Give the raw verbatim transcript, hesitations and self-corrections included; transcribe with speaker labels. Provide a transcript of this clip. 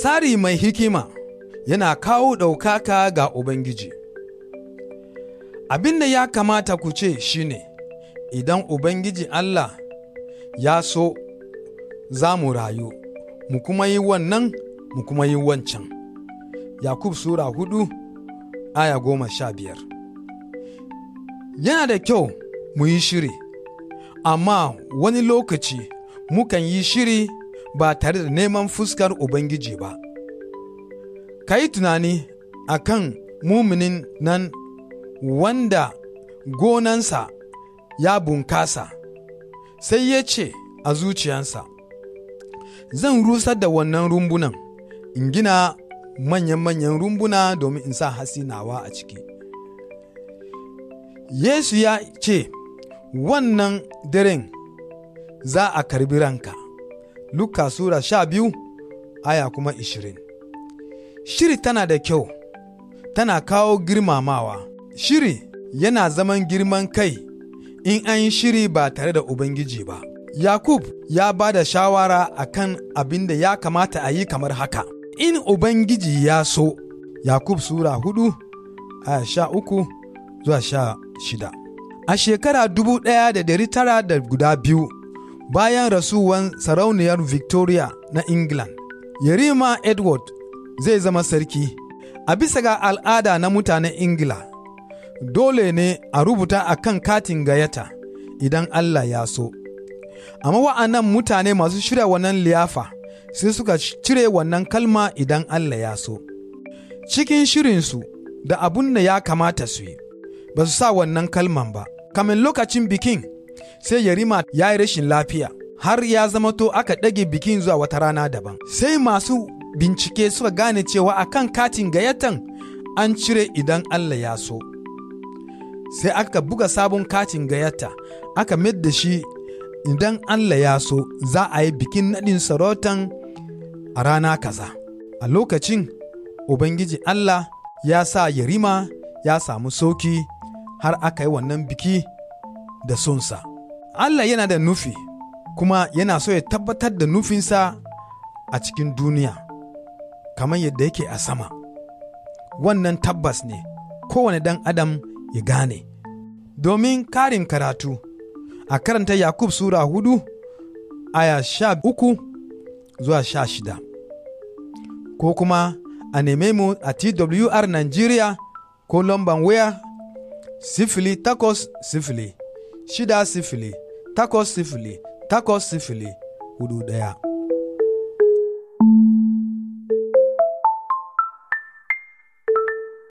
Speaker 1: Tsari mai hikima yana kawo ɗaukaka ga Ubangiji. Abin da ya kamata ku ce shi ne, idan Ubangiji Allah ya so, za mu rayu, mu kuma yi wannan, mu kuma yi wancan. Yakub Sura hudu, aya goma sha biyar. Yana da kyau mu yi shiri, amma wani lokaci mukan yi shiri ba tare da neman fuskar Ubangiji ba. Ka yi tunani a kan muminin nan wanda gonansa ya bunkasa, sai ya ce a zuciyansa, zan rusar da wannan rumbunan, in gina manyan-manyan rumbuna domin in sa hasinawa a ciki. Yesu ya ce, wannan daren za a karbi ranka. Luka Sura sha biyu, aya kuma ishirin. Shiri tana da kyau, tana kawo girmamawa. Shiri yana zaman girman kai in an yi shiri ba tare da Ubangiji ba. Yakub ya ba da shawara a kan abin da ya kamata a yi kamar haka. In Ubangiji ya so, Yakub Sura hudu, aya sha uku zuwa sha shida. A shekara dubu ɗaya da dari tara da guda biyu, bayan rasuwan sarauniyar Victoria na England, Yarima Edward zai zama sarki. A bisa ga al'ada na mutanen Ingila, dole ne a rubuta a kan katin gayyata idan Allah ya so. Amma wa'annan mutane masu shirya wannan liyafa sai suka cire wannan kalma idan Allah ya so. Cikin shirinsu da abun da ya kamata su yi, ba su sa wannan kalman ba. Kamin lokacin bikin, sai Yarima ya yi rashin lafiya, har ya zama to aka ɗage bikin zuwa wata rana daban. Sai masu bincike suka gane cewa a kan katin gayyatan an cire idan Allah ya so. Sai aka buga sabon katin gayyata, aka mayar da shi idan Allah ya so za a yi bikin naɗin sarautan a rana kaza. A lokacin, Ubangiji Allah ya sa Yarima ya samu sauki har aka yi wannan biki da sonsa. Allah yana da nufi, kuma yana so ya tabbatar da nufinsa a cikin duniya, kamar yadda yake a sama. Wannan tabbas ne kowane ɗan adam ya gane. Domin karin karatu, a karanta Yakub Sura hudu, aya sha uku zuwa sha shida. Ko kuma a neme mu a T W R Nigeria ko lamban waya sifili takwas sifili, shida sifili, takwas sifili, takwas sifili, hudu ɗaya.